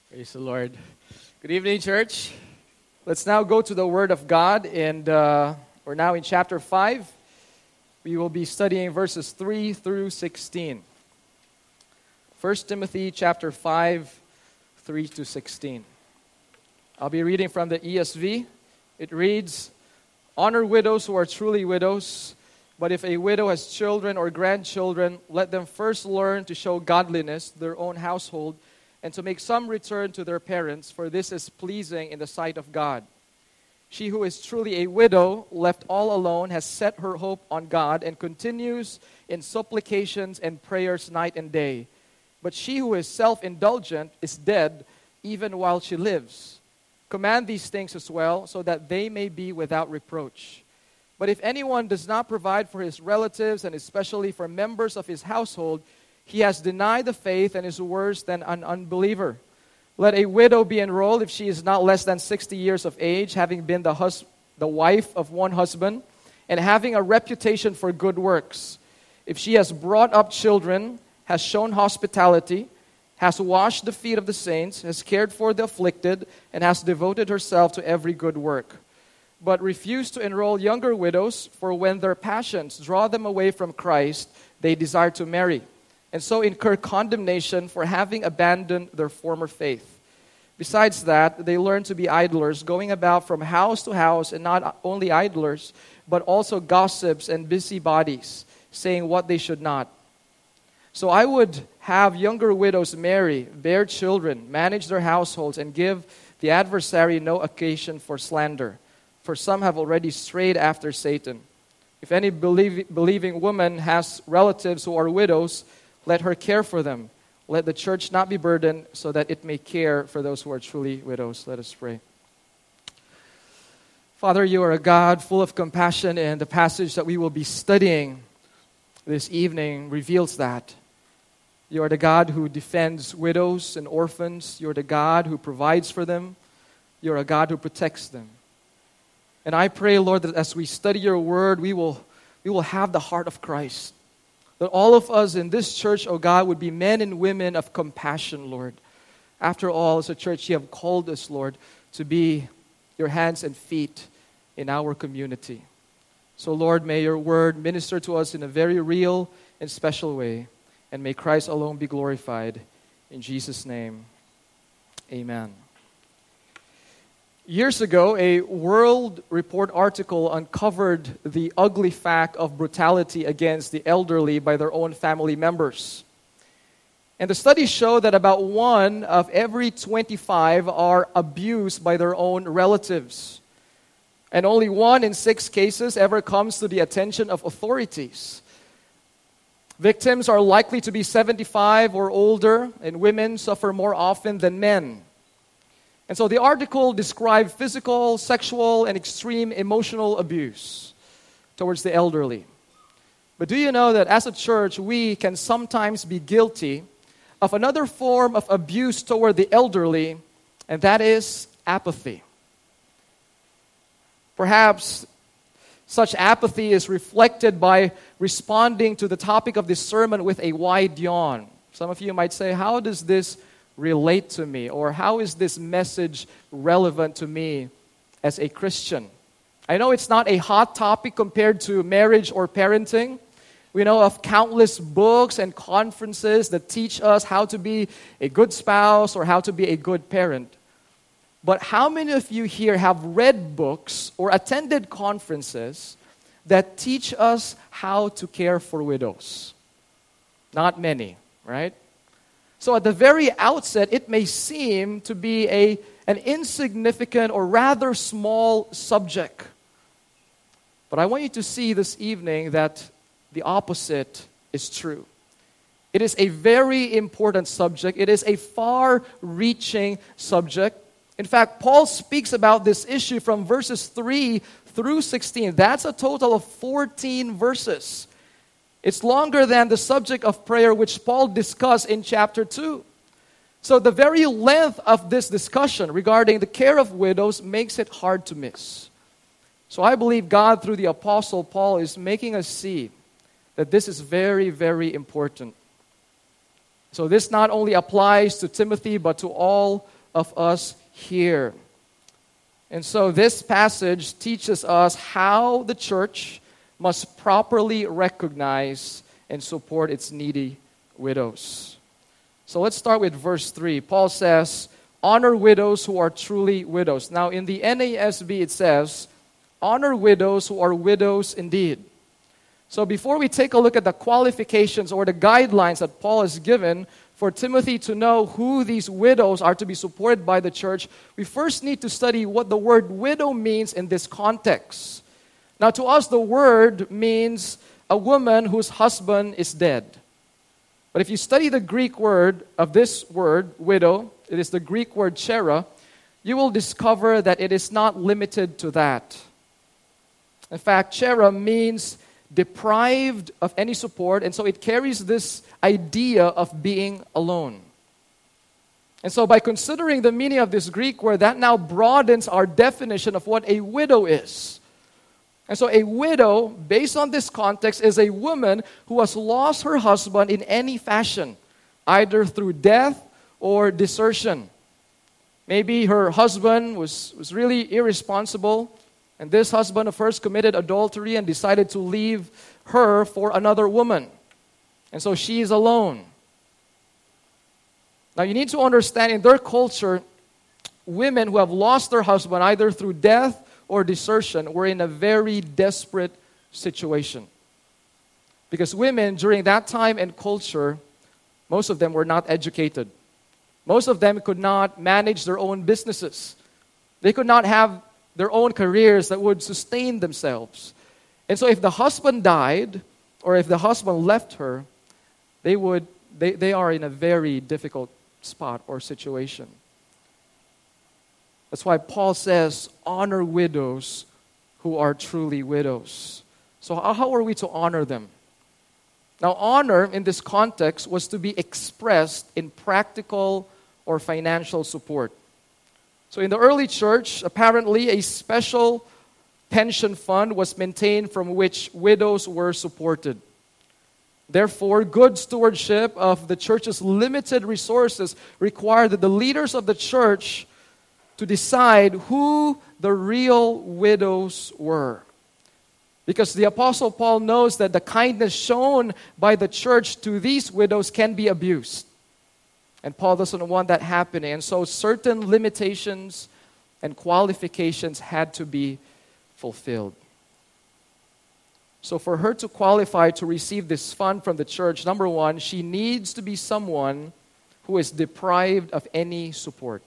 Praise the Lord. Good evening, church. Let's now go to the Word of God, and we're now in chapter 5. We will be studying verses 3 through 16. 1 Timothy chapter 5, 3 to 16. I'll be reading from the ESV. It reads, "Honor widows who are truly widows, but if a widow has children or grandchildren, let them first learn to show godliness to their own household, and to make some return to their parents, for this is pleasing in the sight of God. She who is truly a widow, left all alone, has set her hope on God and continues in supplications and prayers night and day. But she who is self-indulgent is dead even while she lives. Command these things as well, so that they may be without reproach. But if anyone does not provide for his relatives, and especially for members of his household, he has denied the faith and is worse than an unbeliever. Let a widow be enrolled if she is not less than 60 years of age, having been the wife of one husband, and having a reputation for good works. If she has brought up children, has shown hospitality, has washed the feet of the saints, has cared for the afflicted, and has devoted herself to every good work. But refuse to enroll younger widows, for when their passions draw them away from Christ, they desire to marry, and so incur condemnation for having abandoned their former faith. Besides that, they learn to be idlers, going about from house to house, and not only idlers, but also gossips and busybodies, saying what they should not. So I would have younger widows marry, bear children, manage their households, and give the adversary no occasion for slander. For some have already strayed after Satan. If any believing woman has relatives who are widows, let her care for them. Let the church not be burdened, so that it may care for those who are truly widows." Let us pray. Father, you are a God full of compassion, and the passage that we will be studying this evening reveals that. You are the God who defends widows and orphans. You are the God who provides for them. You are a God who protects them. And I pray, Lord, that as we study your word, we will have the heart of Christ. That all of us in this church, oh God, would be men and women of compassion, Lord. After all, as a church, you have called us, Lord, to be your hands and feet in our community. So, Lord, may your word minister to us in a very real and special way, and may Christ alone be glorified. In Jesus' name, amen. Years ago, a World Report article uncovered the ugly fact of brutality against the elderly by their own family members. And the studies show that about 1 of every 25 are abused by their own relatives. And only 1 in 6 cases ever comes to the attention of authorities. Victims are likely to be 75 or older, and women suffer more often than men. And so the article described physical, sexual, and extreme emotional abuse towards the elderly. But do you know that as a church, we can sometimes be guilty of another form of abuse toward the elderly, and that is apathy. Perhaps such apathy is reflected by responding to the topic of this sermon with a wide yawn. Some of you might say, how does this relate to me? Or how is this message relevant to me as a Christian? I know it's not a hot topic compared to marriage or parenting. We know of countless books and conferences that teach us how to be a good spouse or how to be a good parent. But how many of you here have read books or attended conferences that teach us how to care for widows? Not many, right? So at the very outset, it may seem to be an insignificant or rather small subject. But I want you to see this evening that the opposite is true. It is a very important subject. It is a far-reaching subject. In fact, Paul speaks about this issue from verses 3 through 16. That's a total of 14 verses. It's longer than the subject of prayer, which Paul discussed in chapter 2. So the very length of this discussion regarding the care of widows makes it hard to miss. So I believe God, through the Apostle Paul, is making us see that this is very, very important. So this not only applies to Timothy, but to all of us here. And so this passage teaches us how the church must properly recognize and support its needy widows. So let's start with verse 3. Paul says, honor widows who are truly widows. Now in the NASB it says, honor widows who are widows indeed. So before we take a look at the qualifications or the guidelines that Paul has given for Timothy to know who these widows are to be supported by the church, we first need to study what the word widow means in this context. Now to us, the word means a woman whose husband is dead. But if you study the Greek word of this word, widow, it is the Greek word chera, you will discover that it is not limited to that. In fact, chera means deprived of any support, and so it carries this idea of being alone. And so by considering the meaning of this Greek word, that now broadens our definition of what a widow is. And so a widow, based on this context, is a woman who has lost her husband in any fashion, either through death or desertion. Maybe her husband was really irresponsible, and this husband first committed adultery and decided to leave her for another woman. And so she is alone. Now you need to understand, in their culture, women who have lost their husband either through death or desertion were in a very desperate situation. Because women during that time and culture, most of them were not educated. Most of them could not manage their own businesses. They could not have their own careers that would sustain themselves. And so if the husband died, or if the husband left her, they are in a very difficult spot or situation. That's why Paul says, honor widows who are truly widows. So how are we to honor them? Now, honor in this context was to be expressed in practical or financial support. So in the early church, apparently a special pension fund was maintained from which widows were supported. Therefore, good stewardship of the church's limited resources required that the leaders of the church to decide who the real widows were. Because the Apostle Paul knows that the kindness shown by the church to these widows can be abused. And Paul doesn't want that happening. And so certain limitations and qualifications had to be fulfilled. So for her to qualify to receive this fund from the church, number one, she needs to be someone who is deprived of any support.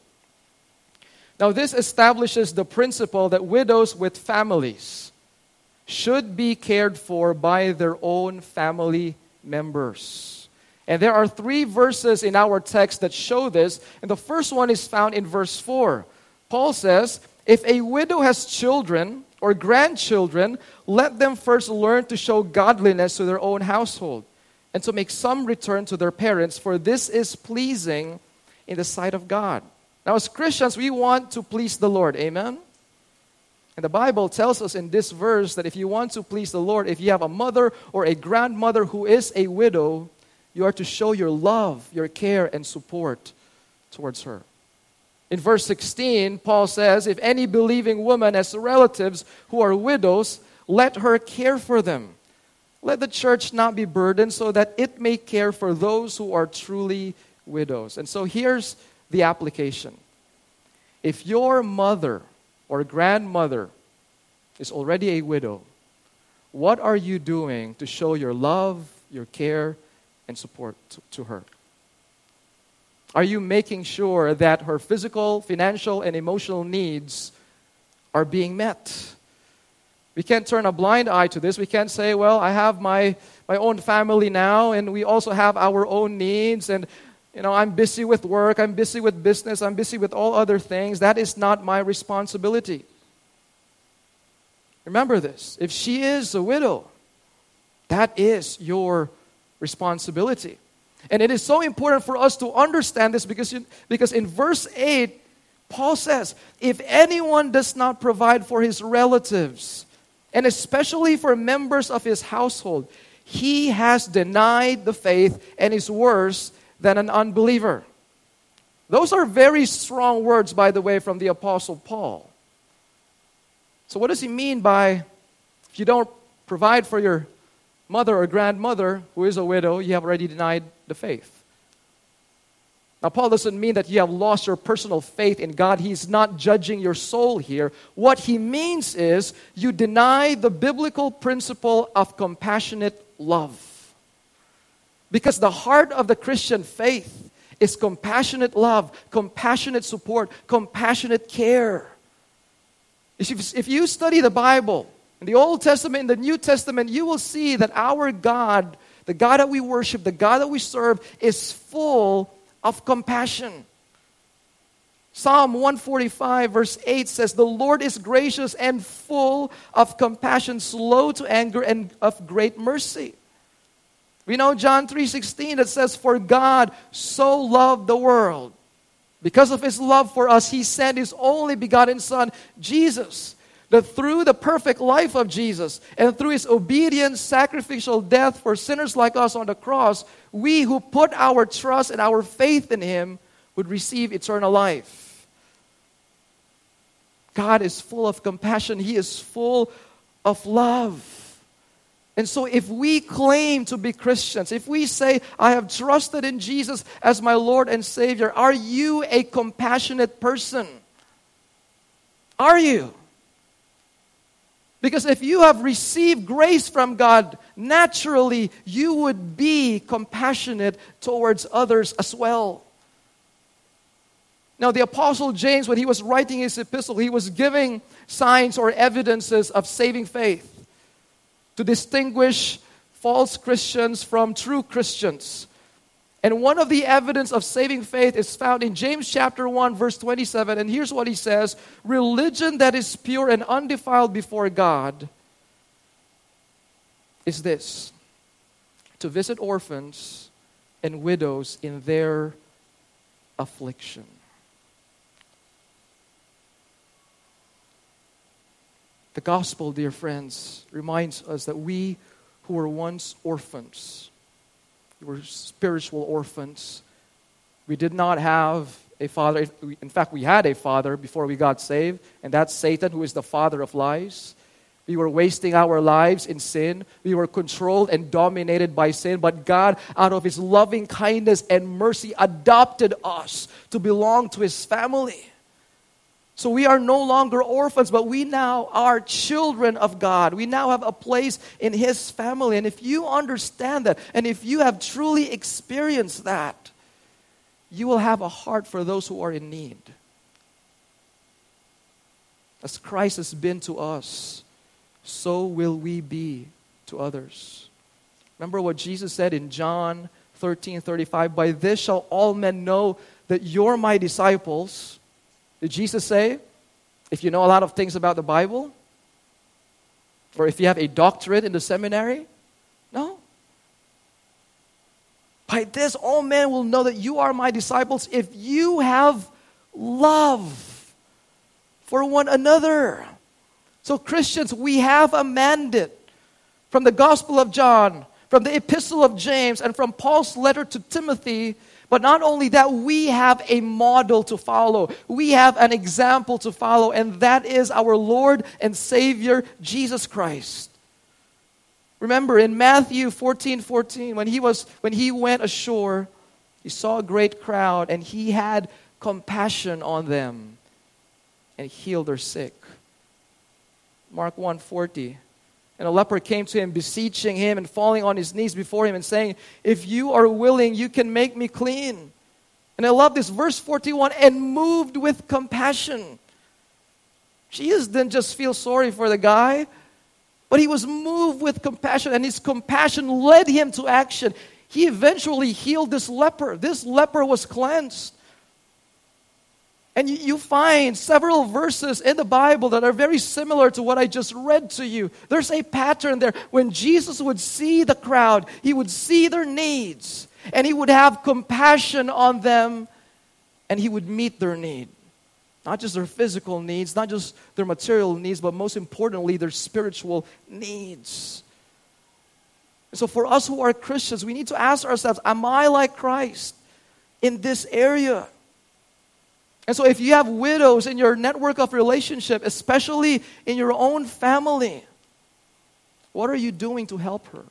Now this establishes the principle that widows with families should be cared for by their own family members. And there are 3 verses in our text that show this. And the first one is found in verse 4. Paul says, if a widow has children or grandchildren, let them first learn to show godliness to their own household and to make some return to their parents, for this is pleasing in the sight of God. Now as Christians, we want to please the Lord. Amen? And the Bible tells us in this verse that if you want to please the Lord, if you have a mother or a grandmother who is a widow, you are to show your love, your care, and support towards her. In verse 16, Paul says, if any believing woman has relatives who are widows, let her care for them. Let the church not be burdened so that it may care for those who are truly widows. And so here's the application. If your mother or grandmother is already a widow, what are you doing to show your love, your care, and support to her? Are you making sure that her physical, financial, and emotional needs are being met? We can't turn a blind eye to this. We can't say, well, I have my own family now, and we also have our own needs, and I'm busy with work, I'm busy with business, I'm busy with all other things. That is not my responsibility. Remember this. If she is a widow, that is your responsibility. And it is so important for us to understand this because in verse 8, Paul says, if anyone does not provide for his relatives, and especially for members of his household, he has denied the faith and is worse than an unbeliever. Those are very strong words, by the way, from the Apostle Paul. So what does he mean by, if you don't provide for your mother or grandmother who is a widow, you have already denied the faith? Now, Paul doesn't mean that you have lost your personal faith in God. He's not judging your soul here. What he means is you deny the biblical principle of compassionate love. Because the heart of the Christian faith is compassionate love, compassionate support, compassionate care. If you study the Bible, in the Old Testament, in the New Testament, you will see that our God, the God that we worship, the God that we serve, is full of compassion. Psalm 145 verse 8 says, "The Lord is gracious and full of compassion, slow to anger and of great mercy." We know John 3:16 that says, "For God so loved the world." Because of His love for us, He sent His only begotten Son, Jesus, that through the perfect life of Jesus and through His obedient sacrificial death for sinners like us on the cross, we who put our trust and our faith in Him would receive eternal life. God is full of compassion. He is full of love. And so if we claim to be Christians, if we say, "I have trusted in Jesus as my Lord and Savior," are you a compassionate person? Are you? Because if you have received grace from God, naturally you would be compassionate towards others as well. Now, the Apostle James, when he was writing his epistle, he was giving signs or evidences of saving faith to distinguish false Christians from true Christians. And one of the evidence of saving faith is found in James chapter 1, verse 27. And here's what he says: "Religion that is pure and undefiled before God is this, to visit orphans and widows in their affliction." The gospel, dear friends, reminds us that we who were once orphans, we were spiritual orphans. We did not have a father. In fact, we had a father before we got saved, and that's Satan, who is the father of lies. We were wasting our lives in sin. We were controlled and dominated by sin. But God, out of His loving kindness and mercy, adopted us to belong to His family. So we are no longer orphans, but we now are children of God. We now have a place in His family. And if you understand that, and if you have truly experienced that, you will have a heart for those who are in need. As Christ has been to us, so will we be to others. Remember what Jesus said in John 13:35, "By this shall all men know that you're my disciples." Did Jesus say, if you know a lot of things about the Bible? Or if you have a doctorate in the seminary? No. "By this all men will know that you are my disciples if you have love for one another." So Christians, we have a mandate from the Gospel of John, from the Epistle of James, and from Paul's letter to Timothy. But not only that, we have a model to follow. We have an example to follow, and that is our Lord and Savior, Jesus Christ. Remember in Matthew 14:14, when he went ashore, he saw a great crowd, and He had compassion on them and healed their sick. Mark 1:40. And a leper came to Him, beseeching Him and falling on his knees before Him and saying, "If you are willing, you can make me clean." And I love this, verse 41, "And moved with compassion." Jesus didn't just feel sorry for the guy, but He was moved with compassion, and His compassion led Him to action. He eventually healed this leper. This leper was cleansed. And you find several verses in the Bible that are very similar to what I just read to you. There's a pattern there. When Jesus would see the crowd, He would see their needs, and He would have compassion on them, and He would meet their need. Not just their physical needs, not just their material needs, but most importantly, their spiritual needs. And so for us who are Christians, we need to ask ourselves, am I like Christ in this area? And so if you have widows in your network of relationship, especially in your own family, what are you doing to help her?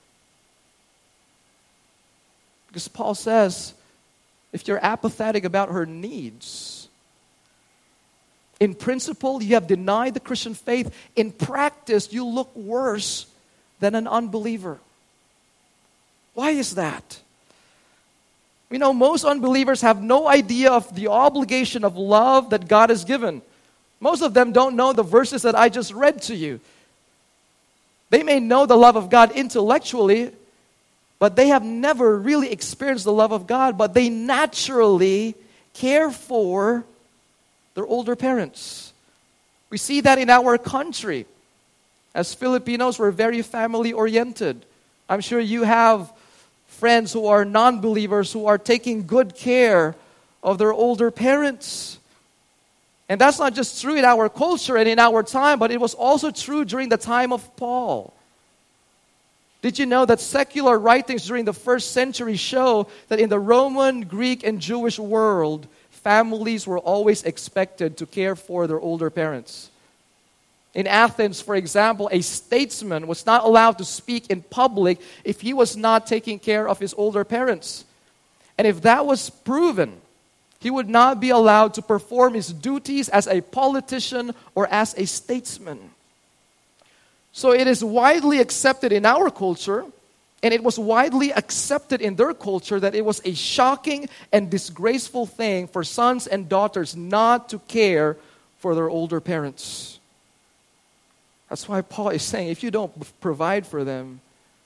Because Paul says, if you're apathetic about her needs, in principle, you have denied the Christian faith. In practice, you look worse than an unbeliever. Why is that? We know most unbelievers have no idea of the obligation of love that God has given. Most of them don't know the verses that I just read to you. They may know the love of God intellectually, but they have never really experienced the love of God, but they naturally care for their older parents. We see that in our country. As Filipinos, we're very family-oriented. I'm sure you have friends who are non-believers who are taking good care of their older parents. And that's not just true in our culture and in our time, but it was also true during the time of Paul. Did you know that secular writings during the first century show that in the Roman, Greek, and Jewish world, families were always expected to care for their older parents? In Athens, for example, a statesman was not allowed to speak in public if he was not taking care of his older parents. And if that was proven, he would not be allowed to perform his duties as a politician or as a statesman. So it is widely accepted in our culture, and it was widely accepted in their culture, that it was a shocking and disgraceful thing for sons and daughters not to care for their older parents. That's why Paul is saying, if you don't provide for them,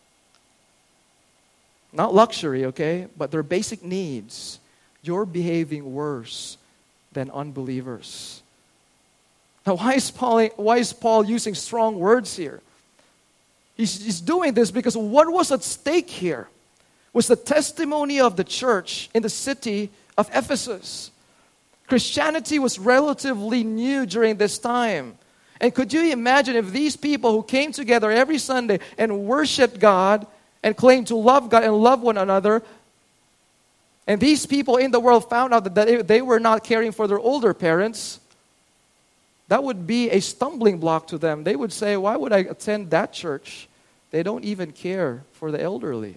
not luxury, okay, but their basic needs, you're behaving worse than unbelievers. Now, why is Paul using strong words here? He's doing this because what was at stake here was the testimony of the church in the city of Ephesus. Christianity was relatively new during this time. And could you imagine if these people who came together every Sunday and worshiped God and claimed to love God and love one another, and these people in the world found out that they were not caring for their older parents? That would be a stumbling block to them. They would say, why would I attend that church? They don't even care for the elderly.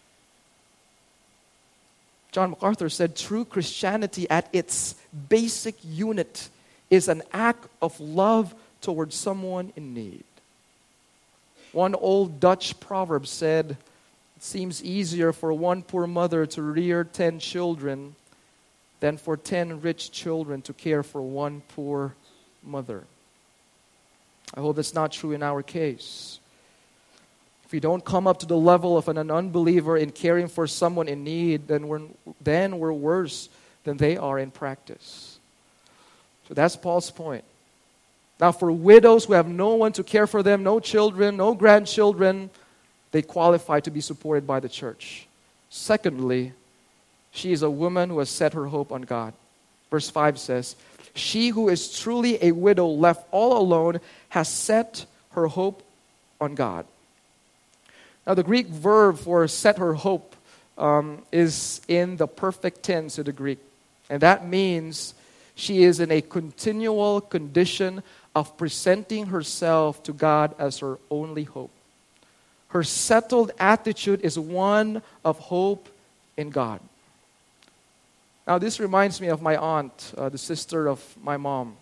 John MacArthur said, true Christianity at its basic unit is an act of love towards someone in need. One old Dutch proverb said, it seems easier for one poor mother to rear 10 children than for 10 rich children to care for one poor mother. I hope that's not true in our case. If we don't come up to the level of an unbeliever in caring for someone in need, then we're worse than they are in practice. So that's Paul's point. Now, for widows who have no one to care for them, no children, no grandchildren, they qualify to be supported by the church. Secondly, she is a woman who has set her hope on God. Verse 5 says, she who is truly a widow left all alone has set her hope on God. Now, the Greek verb for set her hope is in the perfect tense of the Greek. And that means she is in a continual condition of presenting herself to God as her only hope. Her settled attitude is one of hope in God. Now, this reminds me of my aunt, the sister of my mom.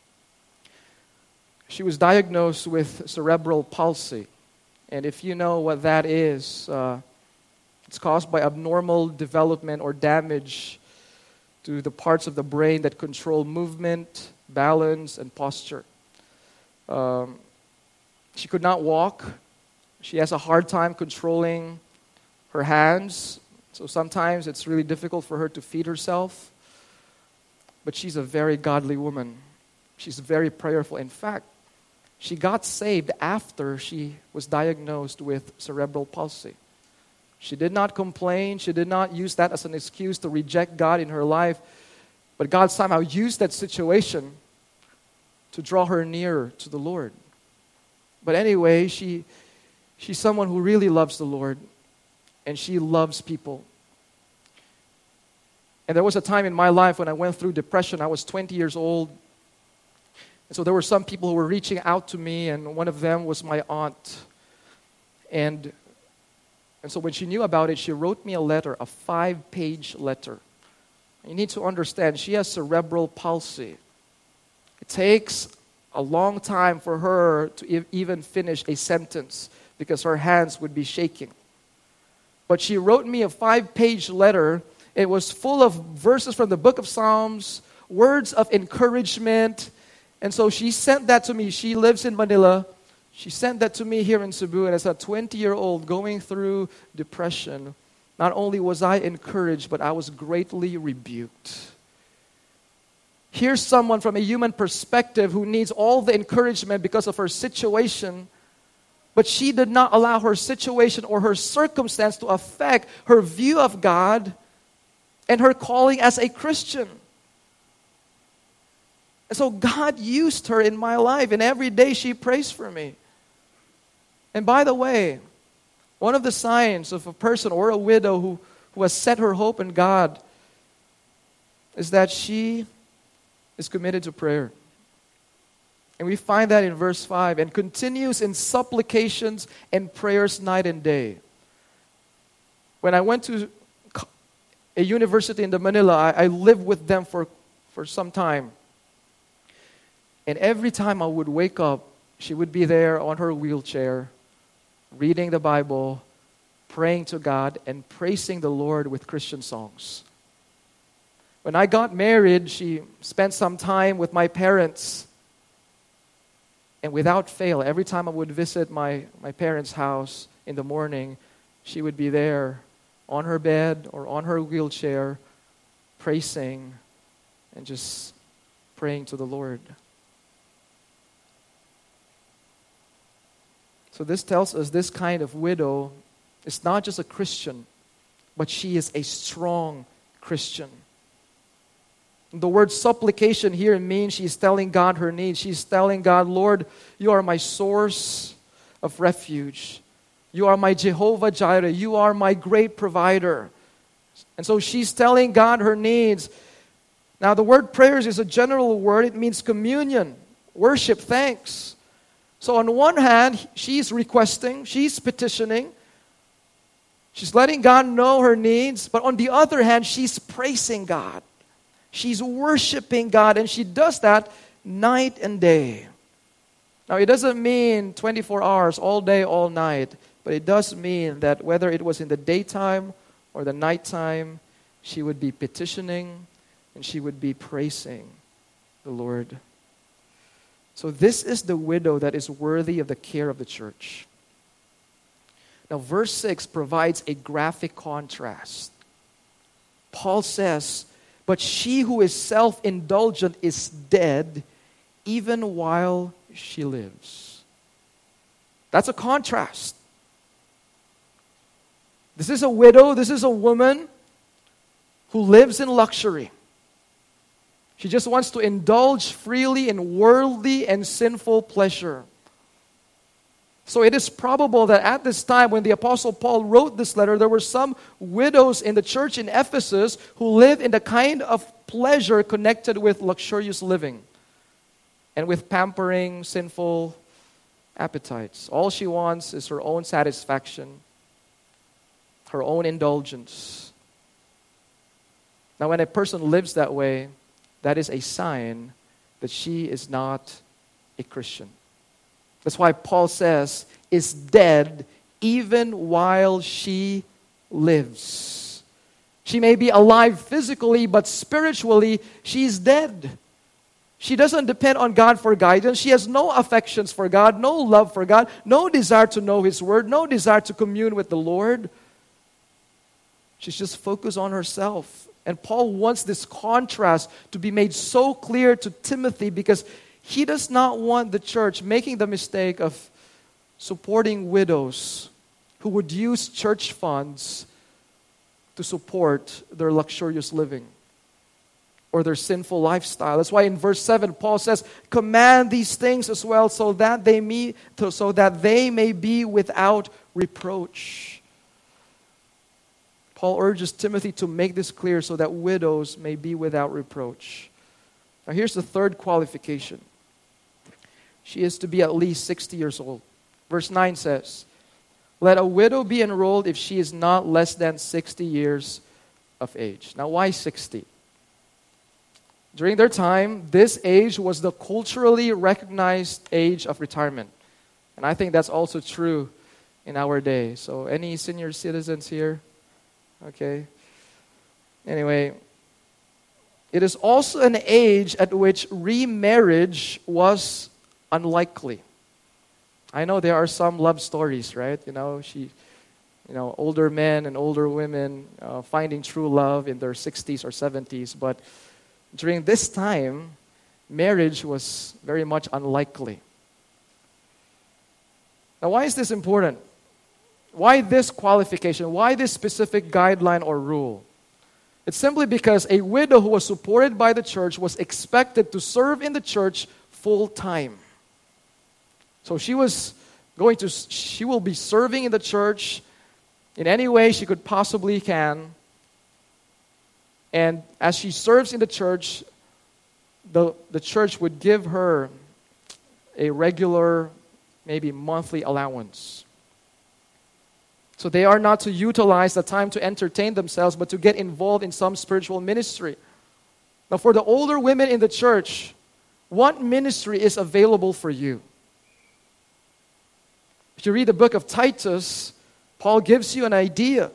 She was diagnosed with cerebral palsy. And if you know what that is, it's caused by abnormal development or damage to the parts of the brain that control movement, balance, and posture. She could not walk. She has a hard time controlling her hands. So sometimes it's really difficult for her to feed herself. But she's a very godly woman. She's very prayerful. In fact, she got saved after she was diagnosed with cerebral palsy. She did not complain. She did not use that as an excuse to reject God in her life. But God somehow used that situation to draw her nearer to the Lord. But anyway, she's someone who really loves the Lord, and she loves people. And there was a time in my life when I went through depression. I was 20 years old. And so there were some people who were reaching out to me, and one of them was my aunt. And so when she knew about it, she wrote me a letter, a 5-page letter. You need to understand, she has cerebral palsy. It takes a long time for her to even finish a sentence because her hands would be shaking. But she wrote me a 5-page letter. It was full of verses from the book of Psalms, words of encouragement. And so she sent that to me. She lives in Manila. She sent that to me here in Cebu. And as a 20-year-old going through depression, not only was I encouraged, but I was greatly rebuked. Here's someone from a human perspective who needs all the encouragement because of her situation, but she did not allow her situation or her circumstance to affect her view of God and her calling as a Christian. And so God used her in my life, and every day she prays for me. And by the way, one of the signs of a person or a widow who has set her hope in God is that she is committed to prayer. And we find that in verse 5, and continues in supplications and prayers night and day. When I went to a university in Manila, I lived with them for some time. And every time I would wake up, she would be there on her wheelchair, reading the Bible, praying to God, and praising the Lord with Christian songs. When I got married, she spent some time with my parents. And without fail, every time I would visit my parents' house in the morning, she would be there on her bed or on her wheelchair, praising and just praying to the Lord. So this tells us this kind of widow is not just a Christian, but she is a strong Christian. The word supplication here means she's telling God her needs. She's telling God, Lord, you are my source of refuge. You are my Jehovah Jireh. You are my great provider. And so she's telling God her needs. Now the word prayers is a general word. It means communion, worship, thanks. So on one hand, she's requesting, she's petitioning, she's letting God know her needs. But on the other hand, she's praising God. She's worshiping God, and she does that night and day. Now, it doesn't mean 24 hours, all day, all night, but it does mean that whether it was in the daytime or the nighttime, she would be petitioning and she would be praising the Lord. So this is the widow that is worthy of the care of the church. Now, verse 6 provides a graphic contrast. Paul says, but she who is self-indulgent is dead even while she lives. That's a contrast. This is a widow, this is a woman who lives in luxury. She just wants to indulge freely in worldly and sinful pleasure. So it is probable that at this time when the Apostle Paul wrote this letter, there were some widows in the church in Ephesus who lived in the kind of pleasure connected with luxurious living and with pampering sinful appetites. All she wants is her own satisfaction, her own indulgence. Now, when a person lives that way, that is a sign that she is not a Christian. That's why Paul says, is dead even while she lives. She may be alive physically, but spiritually, she's dead. She doesn't depend on God for guidance. She has no affections for God, no love for God, no desire to know His Word, no desire to commune with the Lord. She's just focused on herself. And Paul wants this contrast to be made so clear to Timothy because he does not want the church making the mistake of supporting widows who would use church funds to support their luxurious living or their sinful lifestyle. That's why in verse 7, Paul says, command these things as well so that they may be without reproach. Paul urges Timothy to make this clear so that widows may be without reproach. Now here's the third qualification. She is to be at least 60 years old. Verse 9 says, "Let a widow be enrolled if she is not less than 60 years of age." Now why 60? During their time, this age was the culturally recognized age of retirement. And I think that's also true in our day. So any senior citizens here? Okay. Anyway, it is also an age at which remarriage was unlikely. I know there are some love stories, right? Older men and older women finding true love in their 60s or 70s. But during this time, marriage was very much unlikely. Now, why is this important? Why this qualification? Why this specific guideline or rule? It's simply because a widow who was supported by the church was expected to serve in the church full time. So she will be serving in the church in any way she could possibly can. And as she serves in the church, the church would give her a regular, maybe monthly allowance. So they are not to utilize the time to entertain themselves, but to get involved in some spiritual ministry. Now, for the older women in the church, what ministry is available for you? If you read the book of Titus, Paul gives you an idea.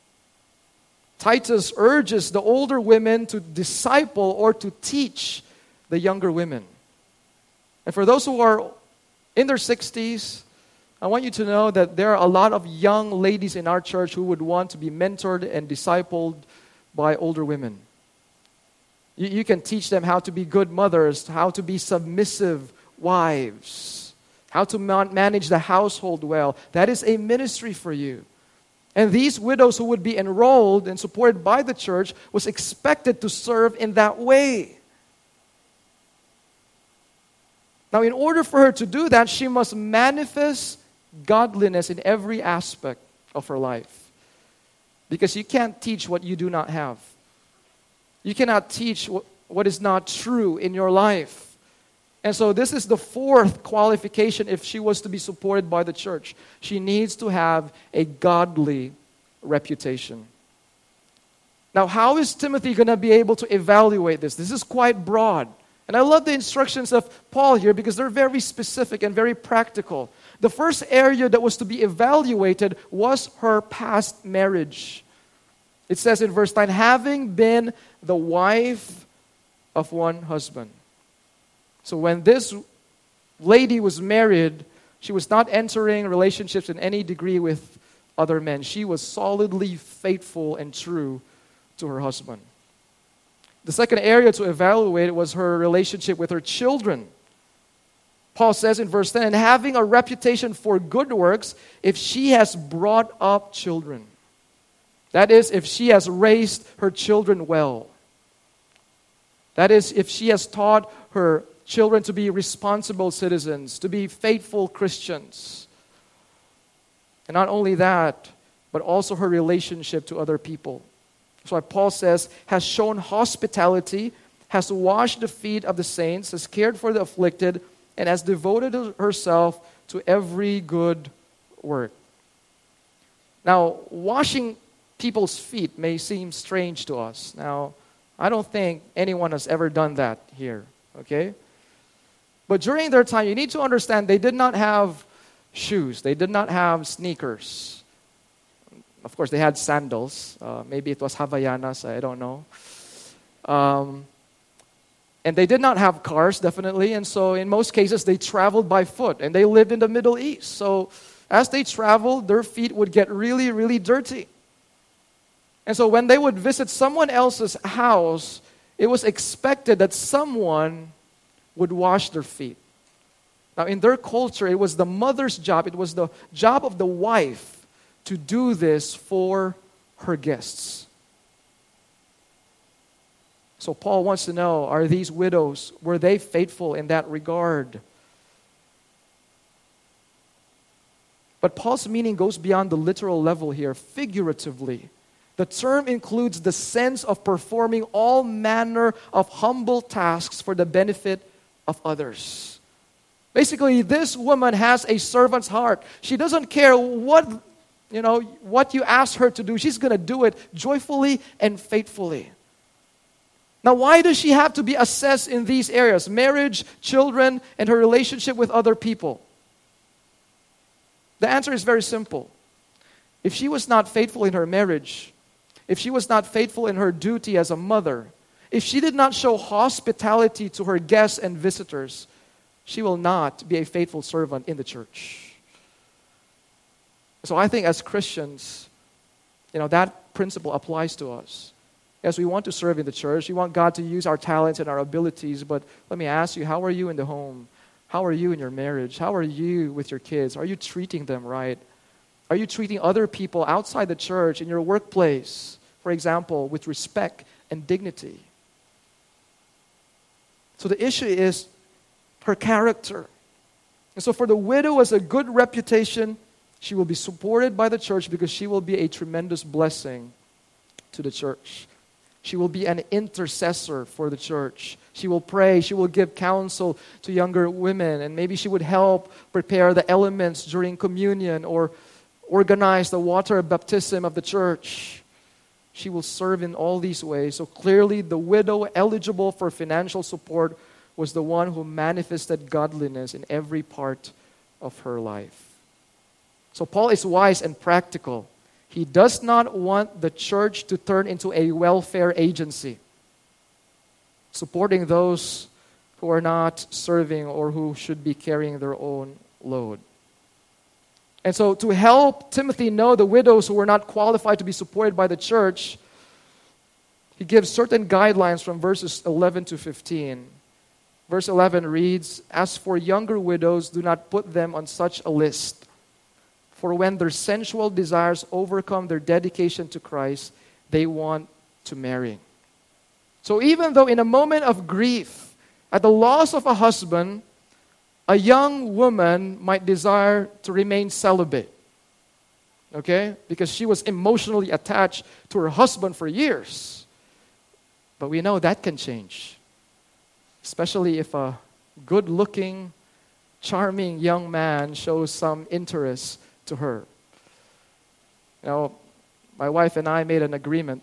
Titus urges the older women to disciple or to teach the younger women. And for those who are in their 60s, I want you to know that there are a lot of young ladies in our church who would want to be mentored and discipled by older women. You can teach them how to be good mothers, how to be submissive wives, how to manage the household well. That is a ministry for you. And these widows who would be enrolled and supported by the church was expected to serve in that way. Now, in order for her to do that, she must manifest godliness in every aspect of her life. Because you can't teach what you do not have. You cannot teach what is not true in your life. And so this is the fourth qualification if she was to be supported by the church. She needs to have a godly reputation. Now, how is Timothy going to be able to evaluate this? This is quite broad. And I love the instructions of Paul here because they're very specific and very practical. The first area that was to be evaluated was her past marriage. It says in verse 9, having been the wife of one husband. So when this lady was married, she was not entering relationships in any degree with other men. She was solidly faithful and true to her husband. The second area to evaluate was her relationship with her children. Paul says in verse 10, and having a reputation for good works, if she has brought up children. That is, if she has raised her children well. That is, if she has taught her children to be responsible citizens, to be faithful Christians. And not only that, but also her relationship to other people. That's why Paul says, has shown hospitality, has washed the feet of the saints, has cared for the afflicted, and has devoted herself to every good work. Now, washing people's feet may seem strange to us. Now, I don't think anyone has ever done that here, okay? But during their time, you need to understand they did not have shoes. They did not have sneakers. Of course, they had sandals. Maybe it was Havaianas, I don't know. And they did not have cars, definitely. And so in most cases, they traveled by foot. And they lived in the Middle East. So as they traveled, their feet would get really, really dirty. And so when they would visit someone else's house, it was expected that someone would wash their feet. Now, in their culture, it was the mother's job. It was the job of the wife to do this for her guests. So Paul wants to know, are these widows, were they faithful in that regard? But Paul's meaning goes beyond the literal level here, figuratively. The term includes the sense of performing all manner of humble tasks for the benefit of others. Basically, this woman has a servant's heart. She doesn't care what you ask her to do. She's going to do it joyfully and faithfully. Now, why does she have to be assessed in these areas? Marriage, children, and her relationship with other people. The answer is very simple. If she was not faithful in her marriage, if she was not faithful in her duty as a mother, if she did not show hospitality to her guests and visitors, she will not be a faithful servant in the church. So I think as Christians, that principle applies to us. Yes, we want to serve in the church. We want God to use our talents and our abilities. But let me ask you, how are you in the home? How are you in your marriage? How are you with your kids? Are you treating them right? Are you treating other people outside the church, in your workplace, for example, with respect and dignity? So the issue is her character. And so for the widow as a good reputation, she will be supported by the church because she will be a tremendous blessing to the church. She will be an intercessor for the church. She will pray. She will give counsel to younger women. And maybe she would help prepare the elements during communion or organize the water baptism of the church. She will serve in all these ways. So clearly, the widow eligible for financial support was the one who manifested godliness in every part of her life. So Paul is wise and practical. He does not want the church to turn into a welfare agency, supporting those who are not serving or who should be carrying their own load. And so to help Timothy know the widows who were not qualified to be supported by the church, he gives certain guidelines from verses 11 to 15. Verse 11 reads, "As for younger widows, do not put them on such a list. For when their sensual desires overcome their dedication to Christ, they want to marry." So even though in a moment of grief at the loss of a husband, a young woman might desire to remain celibate. Okay? Because she was emotionally attached to her husband for years. But we know that can change. Especially if a good-looking, charming young man shows some interest to her. My wife and I made an agreement,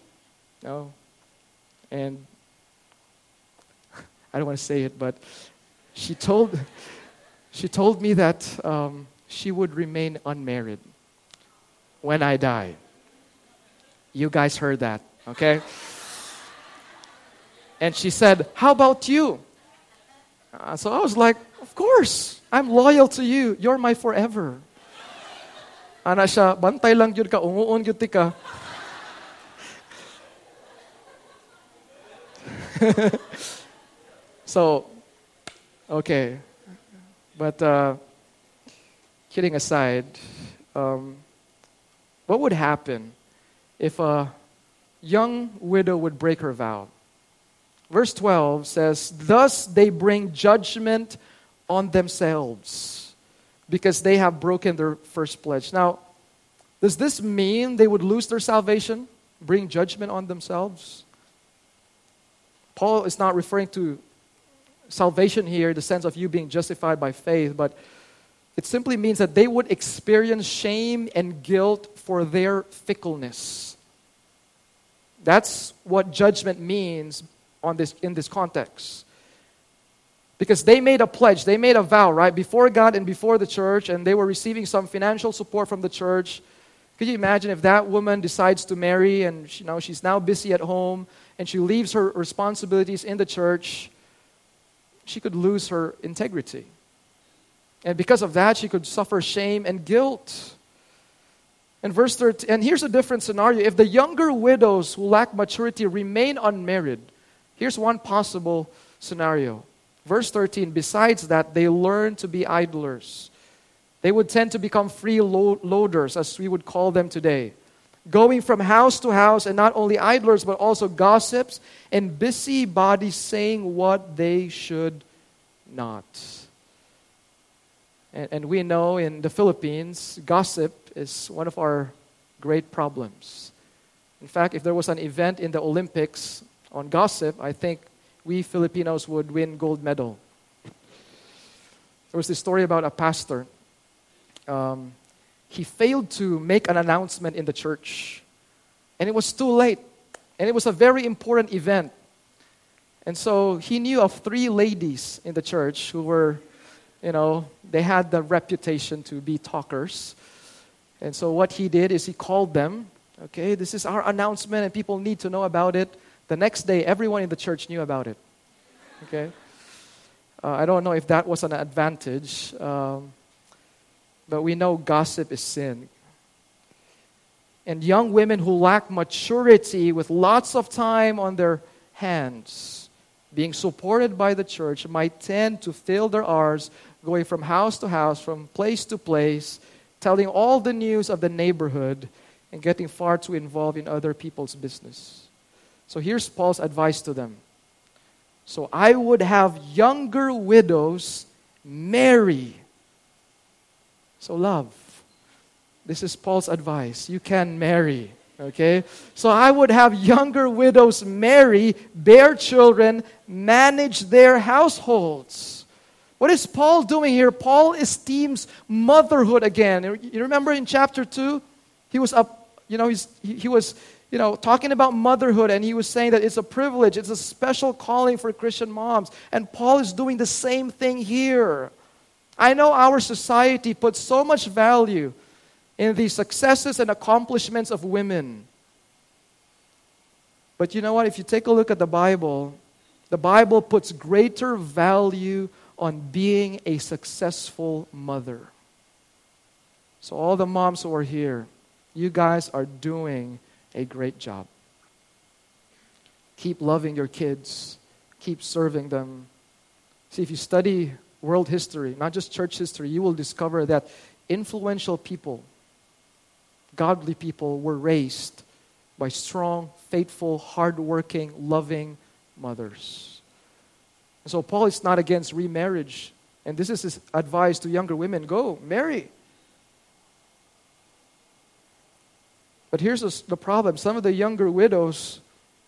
and I don't want to say it, but she told me that she would remain unmarried when I die. You guys heard that, okay? And she said, "How about you?" So I was like, "Of course, I'm loyal to you. You're my forever." Ana siya, "Bantay lang yun ka, unguon yun ka." So, okay. But kidding aside, what would happen if a young widow would break her vow? Verse 12 says, "Thus they bring judgment on themselves because they have broken their first pledge." Now, does this mean they would lose their salvation? Bring judgment on themselves? Paul is not referring to salvation here in the sense of you being justified by faith, but it simply means that they would experience shame and guilt for their fickleness. That's what judgment means in this context. Because they made a pledge, they made a vow, right, before God and before the church, and they were receiving some financial support from the church. Could you imagine if that woman decides to marry and she's now busy at home and she leaves her responsibilities in the church? She could lose her integrity. And because of that, she could suffer shame and guilt. And verse 13, and here's a different scenario. If the younger widows who lack maturity remain unmarried, here's one possible scenario. Verse 13, besides that, they learn to be idlers. They would tend to become freeloaders, as we would call them today, going from house to house, and not only idlers, but also gossips and busybodies saying what they should not. And we know in the Philippines, gossip is one of our great problems. In fact, if there was an event in the Olympics on gossip, I think we Filipinos would win gold medal. There was this story about a pastor. He failed to make an announcement in the church. And it was too late. And it was a very important event. And so he knew of 3 ladies in the church who were, they had the reputation to be talkers. And so what he did is he called them. Okay, this is our announcement and people need to know about it. The next day, everyone in the church knew about it. Okay? I don't know if that was an advantage, but we know gossip is sin. And young women who lack maturity with lots of time on their hands, being supported by the church, might tend to fill their hours going from house to house, from place to place, telling all the news of the neighborhood and getting far too involved in other people's business. So here's Paul's advice to them. So I would have younger widows marry. So love. This is Paul's advice. You can marry. Okay? So I would have younger widows marry, bear children, manage their households. What is Paul doing here? Paul esteems motherhood again. You remember in chapter 2? He was talking about motherhood, and he was saying that it's a privilege, it's a special calling for Christian moms. And Paul is doing the same thing here. I know our society puts so much value in the successes and accomplishments of women. But you know what? If you take a look at the Bible puts greater value on being a successful mother. So all the moms who are here, you guys are doing a great job. Keep loving your kids. Keep serving them. See, if you study world history, not just church history, you will discover that influential people, godly people, were raised by strong, faithful, hardworking, loving mothers. So Paul is not against remarriage. And this is his advice to younger women. Go, marry. But here's the problem. Some of the younger widows,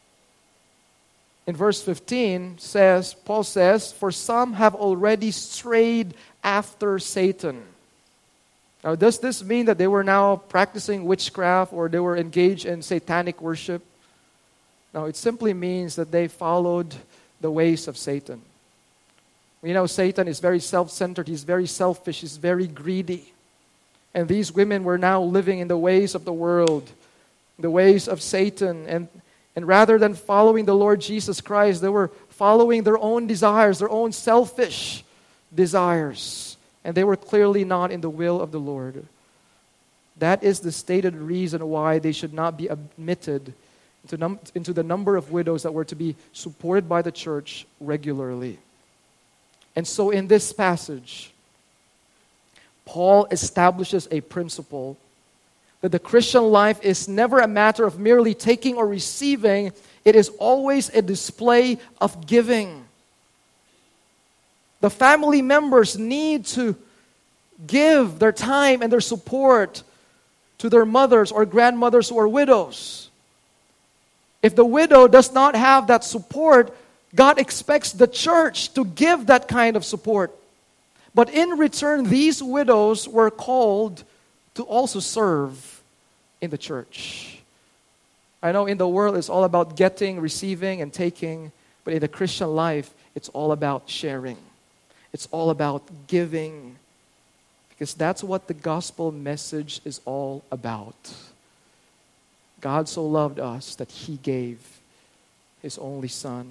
in verse 15, Paul says, for some have already strayed after Satan. Now, does this mean that they were now practicing witchcraft or they were engaged in satanic worship? No, it simply means that they followed the ways of Satan. We know Satan is very self-centered, he's very selfish, he's very greedy. And these women were now living in the ways of the world, the ways of Satan. And rather than following the Lord Jesus Christ, they were following their own desires, their own selfish desires. And they were clearly not in the will of the Lord. That is the stated reason why they should not be admitted into the number of widows that were to be supported by the church regularly. And so in this passage, Paul establishes a principle that the Christian life is never a matter of merely taking or receiving. It is always a display of giving. The family members need to give their time and their support to their mothers or grandmothers who are widows. If the widow does not have that support, God expects the church to give that kind of support. But in return, these widows were called to also serve in the church. I know in the world it's all about getting, receiving, and taking. But in the Christian life, it's all about sharing. It's all about giving. Because that's what the gospel message is all about. God so loved us that He gave His only Son.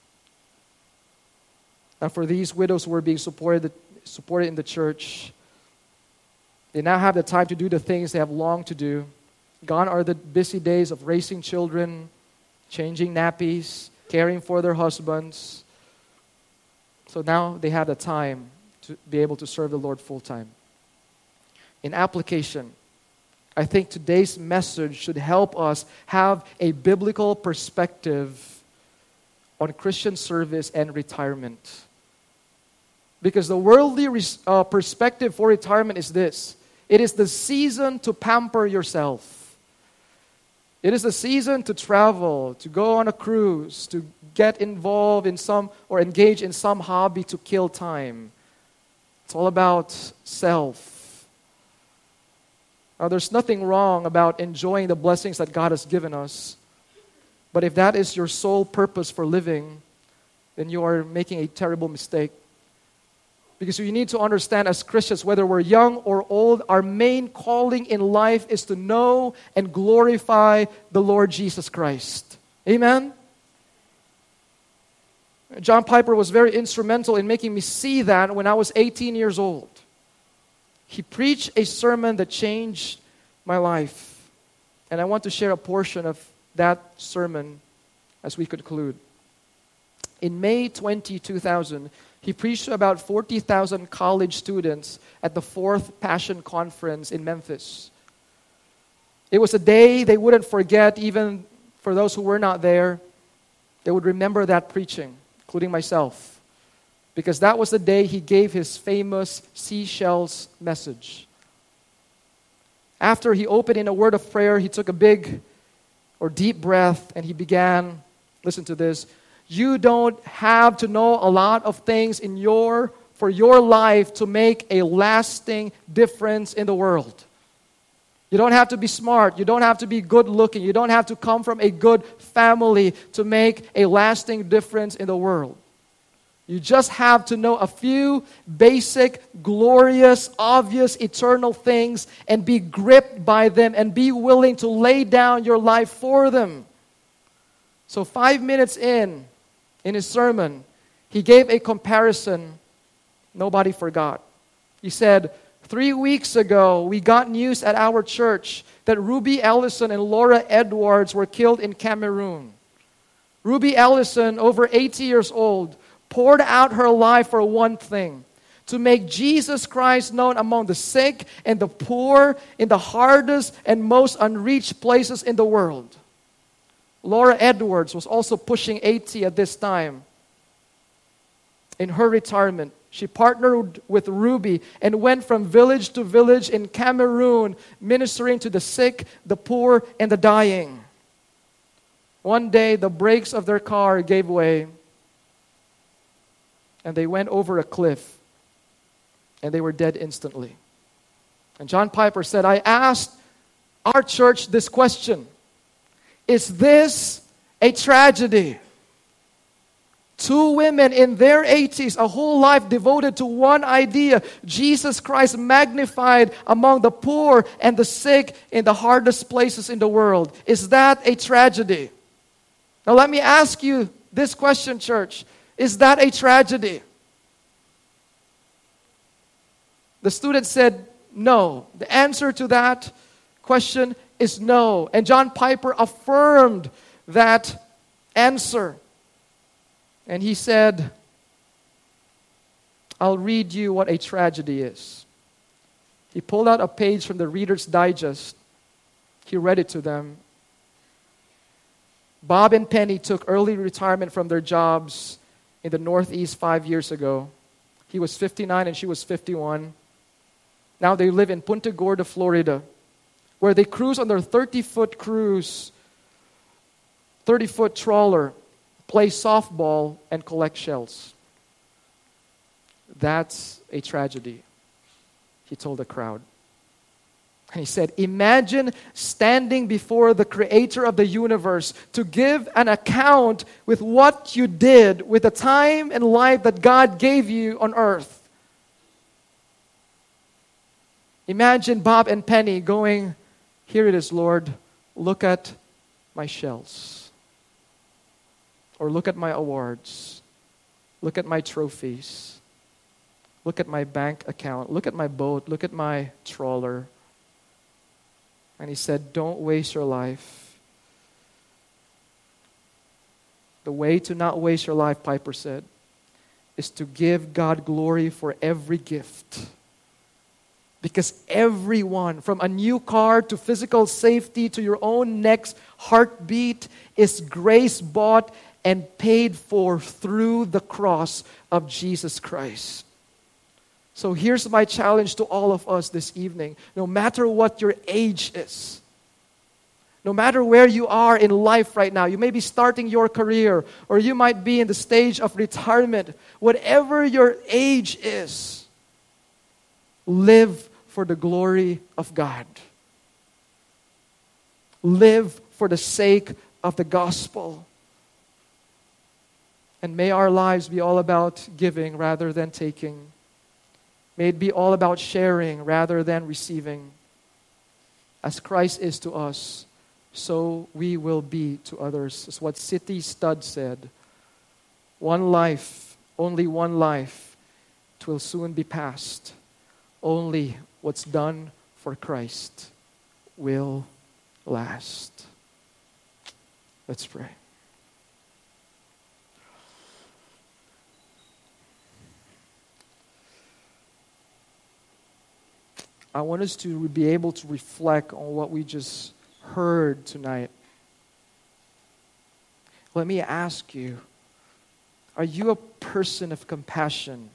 And for these widows who were being supported in the church, they now have the time to do the things they have longed to do. Gone are the busy days of raising children, changing nappies, caring for their husbands. So now they have the time to be able to serve the Lord full time. In application, I think today's message should help us have a biblical perspective on Christian service and retirement. Because the worldly perspective for retirement is this: it is the season to pamper yourself. It is a season to travel, to go on a cruise, to get involved in some or engage in some hobby to kill time. It's all about self. Now, there's nothing wrong about enjoying the blessings that God has given us. But if that is your sole purpose for living, then you are making a terrible mistake. Because you need to understand as Christians, whether we're young or old, our main calling in life is to know and glorify the Lord Jesus Christ. Amen? John Piper was very instrumental in making me see that when I was 18 years old. He preached a sermon that changed my life. And I want to share a portion of that sermon as we conclude. In May 2000, he preached to about 40,000 college students at the 4th Passion Conference in Memphis. It was a day they wouldn't forget, even for those who were not there. They would remember that preaching, including myself, because that was the day he gave his famous seashells message. After he opened in a word of prayer, he took a big or deep breath and he began, listen to this, you don't have to know a lot of things for your life to make a lasting difference in the world. You don't have to be smart. You don't have to be good looking. You don't have to come from a good family to make a lasting difference in the world. You just have to know a few basic, glorious, obvious, eternal things and be gripped by them and be willing to lay down your life for them. So 5 minutes in his sermon, he gave a comparison nobody forgot. He said, 3 weeks ago, we got news at our church that Ruby Ellison and Laura Edwards were killed in Cameroon. Ruby Ellison, over 80 years old, poured out her life for one thing, to make Jesus Christ known among the sick and the poor in the hardest and most unreached places in the world. Laura Edwards was also pushing 80 at this time. In her retirement, she partnered with Ruby and went from village to village in Cameroon, ministering to the sick, the poor, and the dying. One day, the brakes of their car gave way, and they went over a cliff, and they were dead instantly. And John Piper said, I asked our church this question: is this a tragedy? 2 women in their 80s, a whole life devoted to one idea, Jesus Christ magnified among the poor and the sick in the hardest places in the world. Is that a tragedy? Now let me ask you this question, church. Is that a tragedy? The student said no. The answer to that question is no. And John Piper affirmed that answer. And he said, I'll read you what a tragedy is. He pulled out a page from the Reader's Digest. He read it to them. Bob and Penny took early retirement from their jobs in the Northeast 5 years ago. He was 59 and she was 51. Now they live in Punta Gorda, Florida, where they cruise on their 30-foot cruise, 30-foot trawler, play softball, and collect shells. That's a tragedy, he told the crowd. And he said, imagine standing before the creator of the universe to give an account with what you did with the time and life that God gave you on earth. Imagine Bob and Penny going, here it is, Lord, look at my shells. Or look at my awards. Look at my trophies. Look at my bank account. Look at my boat. Look at my trawler. And he said, don't waste your life. The way to not waste your life, Piper said, is to give God glory for every gift. Because everyone, from a new car to physical safety to your own next heartbeat, is grace bought and paid for through the cross of Jesus Christ. So here's my challenge to all of us this evening. No matter what your age is, No matter where you are in life right now, you may be starting your career, or you might be in the stage of retirement. Whatever your age is, live for the glory of God. Live for the sake of the gospel. And may our lives be all about giving rather than taking. May it be all about sharing rather than receiving. As Christ is to us, so we will be to others. It's what C.T. Studd said. One life, only one life, 'twill soon be past. Only what's done for Christ will last. Let's pray. I want us to be able to reflect on what we just heard tonight. Let me ask you, are you a person of compassion?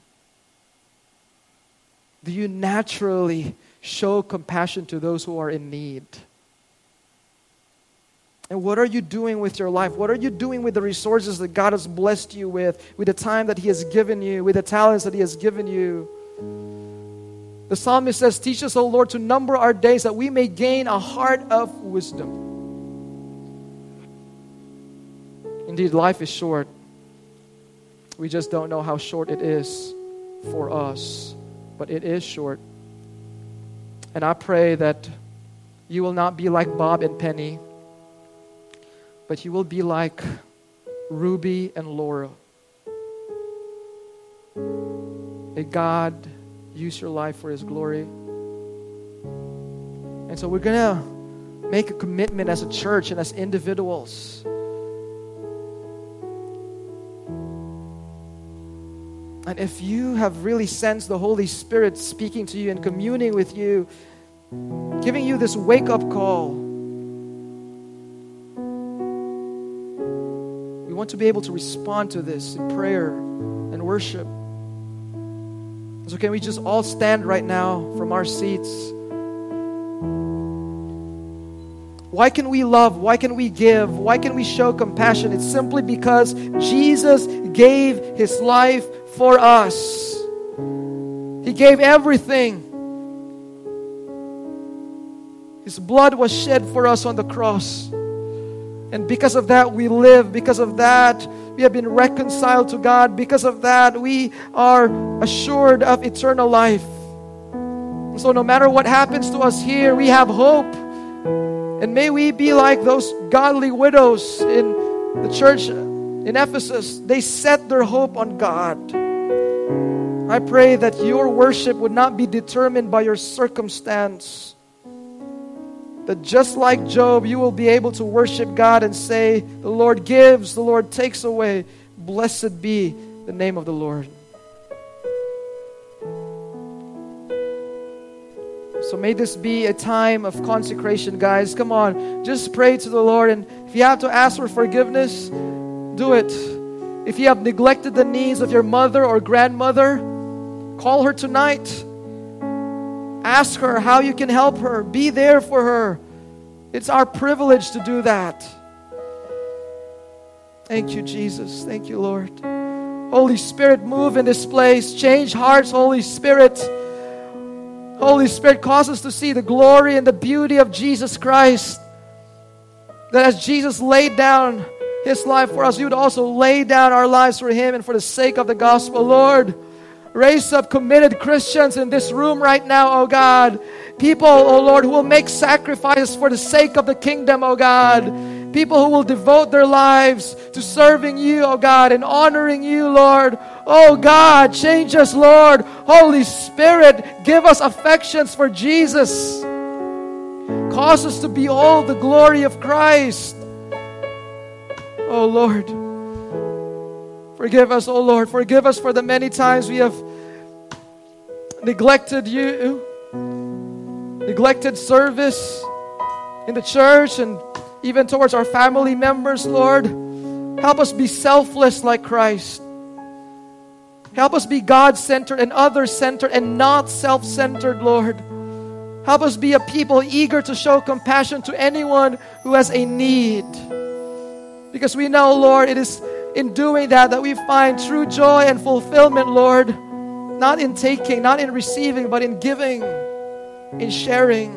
Do you naturally show compassion to those who are in need? And what are you doing with your life? What are you doing with the resources that God has blessed you with the time that He has given you, with the talents that He has given you? The psalmist says, "Teach us, O Lord, to number our days that we may gain a heart of wisdom." Indeed, life is short. We just don't know how short it is for us, but it is short. And I pray that you will not be like Bob and Penny, but you will be like Ruby and Laura. May God use your life for His glory. And so we're going to make a commitment as a church and as individuals. And if you have really sensed the Holy Spirit speaking to you and communing with you, giving you this wake-up call, we want to be able to respond to this in prayer and worship. So can we just all stand right now from our seats? Why can we love? Why can we give? Why can we show compassion? It's simply because Jesus gave His life for us. He gave everything. His blood was shed for us on the cross. And because of that, we live. Because of that, we have been reconciled to God. Because of that, we are assured of eternal life. And so no matter what happens to us here, we have hope. And may we be like those godly widows in the church in Ephesus. They set their hope on God. I pray that your worship would not be determined by your circumstance. That just like Job, you will be able to worship God and say, the Lord gives, the Lord takes away. Blessed be the name of the Lord. So may this be a time of consecration, guys. Come on, just pray to the Lord. And if you have to ask for forgiveness, do it. If you have neglected the needs of your mother or grandmother, call her tonight. Ask her how you can help her. Be there for her. It's our privilege to do that. Thank you, Jesus. Thank you, Lord. Holy Spirit, move in this place. Change hearts, Holy Spirit. Holy Spirit, cause us to see the glory and the beauty of Jesus Christ. That as Jesus laid down His life for us, we would also lay down our lives for Him and for the sake of the gospel. Lord, raise up committed Christians in this room right now, oh God. People, oh Lord, who will make sacrifices for the sake of the kingdom, oh God. People who will devote their lives to serving You, oh God, and honoring You, Lord. Oh God, change us, Lord. Holy Spirit, give us affections for Jesus. Cause us to behold the glory of Christ. Oh Lord, forgive us, oh Lord. Forgive us for the many times we have neglected You, neglected service in the church and even towards our family members, Lord. Help us be selfless like Christ. Help us be God-centered and other-centered and not self-centered, Lord. Help us be a people eager to show compassion to anyone who has a need. Because we know, Lord, it is in doing that we find true joy and fulfillment, Lord. Not in taking, not in receiving, but in giving, in sharing.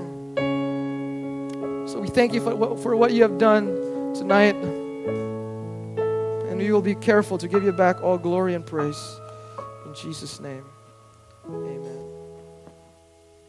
So we thank you for what you have done tonight. And we will be careful to give you back all glory and praise. In Jesus' name, amen.